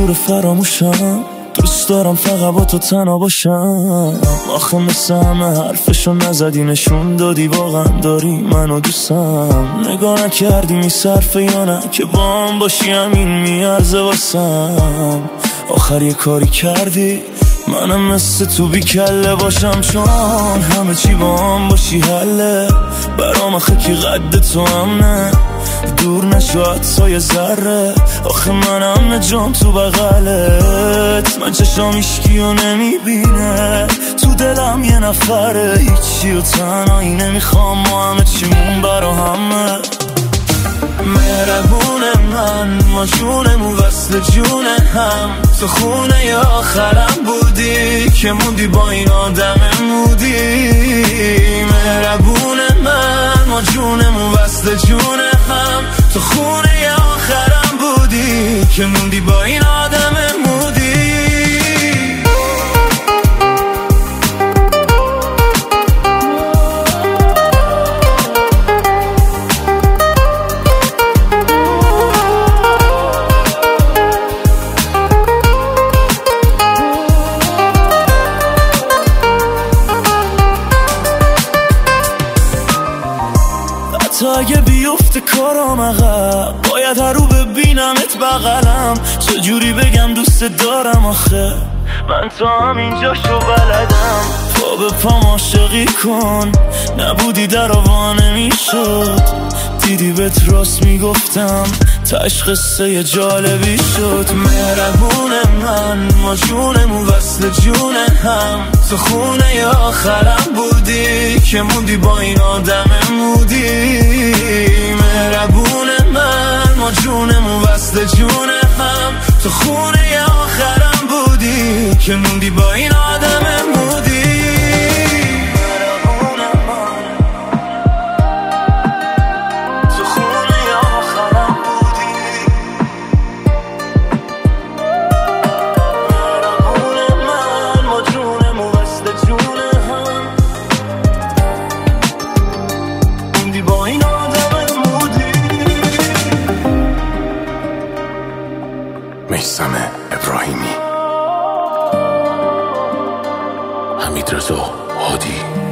مجبور فراموشم، دوست دارم فقط با تو تنها باشم. آخه مثل همه حرفشو نزدی، نشون دادی واقعا داری منو دوستم. نگاه نکردی میصرفه یا نه که با هم باشی همین میارزه واسم. آخر یه کاری کردی منم مثل تو بی کله باشم، چون همه چی با هم باشی حله. برام آخه کی قد تو همنه، دور نشو حتی یه ذره. آخه منم نجام تو بغلت، من چشام ایشکی و نمیبینه، تو دلم یه نفره، هیچی و تنهایی نمیخوام، ما همه چیمون برا همه. مهربون ما جونمون وصل جون هم، تو خونه ی آخرم بودی که موندی با این آدم مودی. مهربون ما جونمون وصل جون هم، تو خونه ی آخرم بودی که موندی با این آدم مودی. تا اگه بیفته کارم عقب، باید هر رو ببینمت بغلم. چجوری بگم دوست دارم آخه من تا همینجاشو بلدم. پا به پام عاشقی کن، نبودی در آوا نمیشد. دیدی بهت راست میگفتم، تاش قصه جالبی شد. مهربون ما جونمون وصل جون هم، تو خونه ی آخرم بودی که موندی با این آدم مودی. مهربون ما جونمون وصل جون هم، تو خونه ی آخرم بودی که موندی با این آدم مودی. میثم ابراهیمی، حمیدرضا هادی.